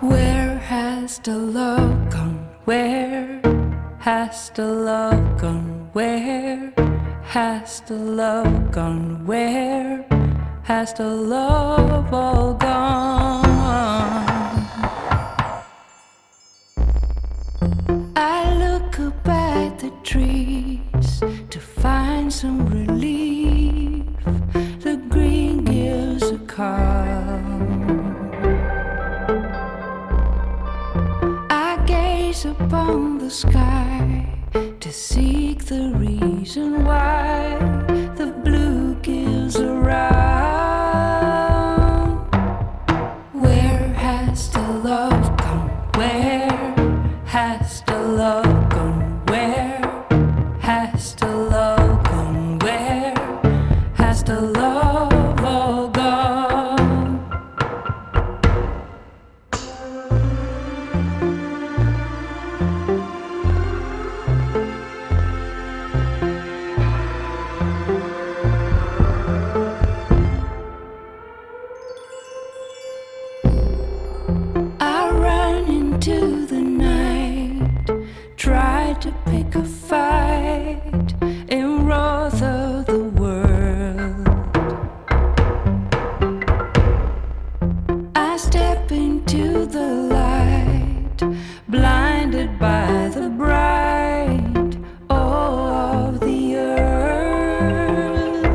Where has the love gone? Where has the love gone? Where has the love gone? Where has the love all gone? I look up at the trees to find some relief. The green gives a calm. I gaze upon the sky to seek the reason why the blue gives a round. Where has the love gone? Where has the love gone? Where has the love gone? Where has the love all gone? I run into the night, try to pick a fight in wrath of the world. I step into the light, blinded by the bright awe of the earth.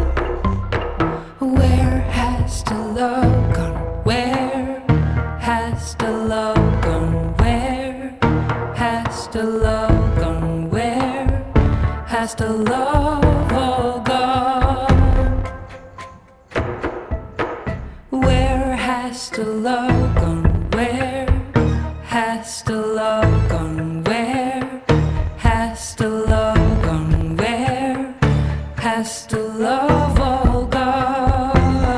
Where has the love gone? Where has the love gone? Where has the love gone? Where has the love all gone? Where has the love gone? Where has the love gone? Where has the love gone? Where has the love all gone?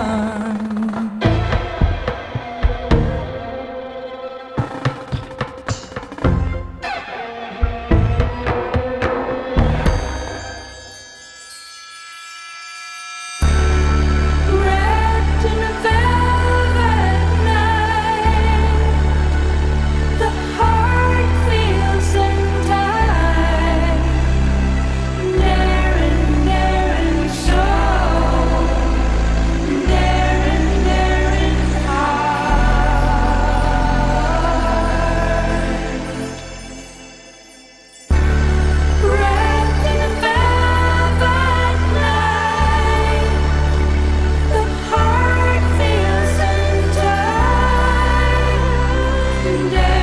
Wrapped in a velvet night, the heart feels untied. Daring soul, daring heart. Wrapped in a velvet night, the heart feels untied.